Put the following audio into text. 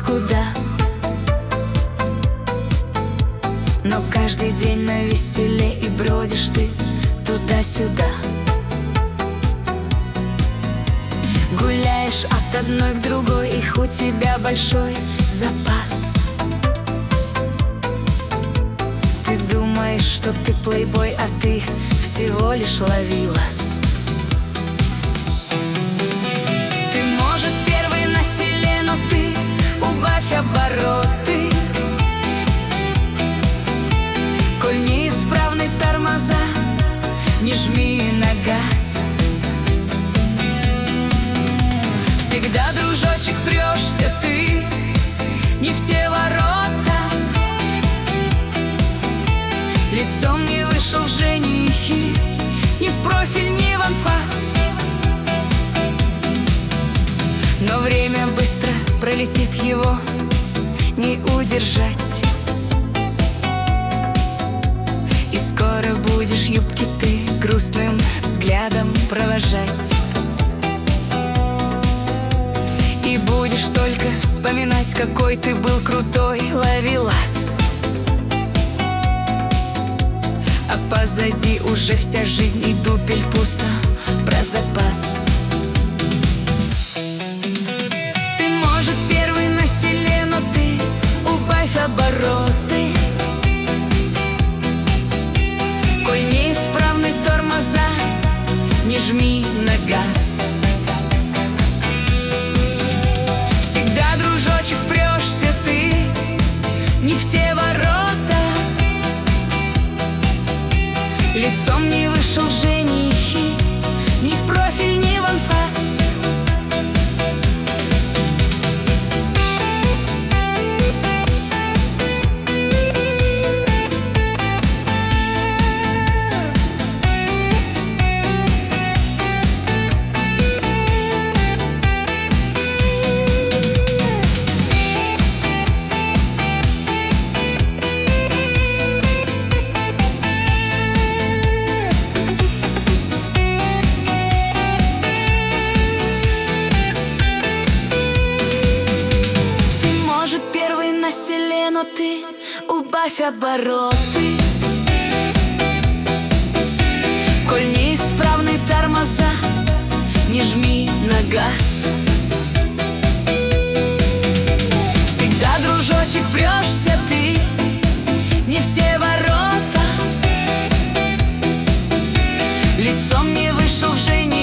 куда. Но каждый день навеселе и бродишь ты туда-сюда. Гуляешь от одной к другой, их у тебя большой запас. Ты думаешь, что ты плейбой, а ты всего лишь ловилас. Ты, может, первый на селе, но ты убавь обороты. Коль неисправны тормоза, не жми на газ. Всегда, дружочек, прешься ты не в те ворота. Лицом не вышел в женихи, ни в профиль, ни в анфас. Но время быстро пролетит, его не удержать. И скоро будешь юбки ты грустным взглядом провожать. И будешь только вспоминать, какой ты был крутой ловелас. А позади уже вся жизнь, и дупель пусто про запас. Ты, может, первый на селе, но ты убавь обороты. Коль неисправны тормоза, не жми на газ. Всегда, дружочек, прешься ты не в те ворота. Лицом не вышел в женихи, ни в профиль, ни в анфас. На селе, но ты убавь обороты. Коль неисправны тормоза, не жми на газ. Всегда, дружочек, прешься ты не в те ворота. Лицом не вышел в женихи,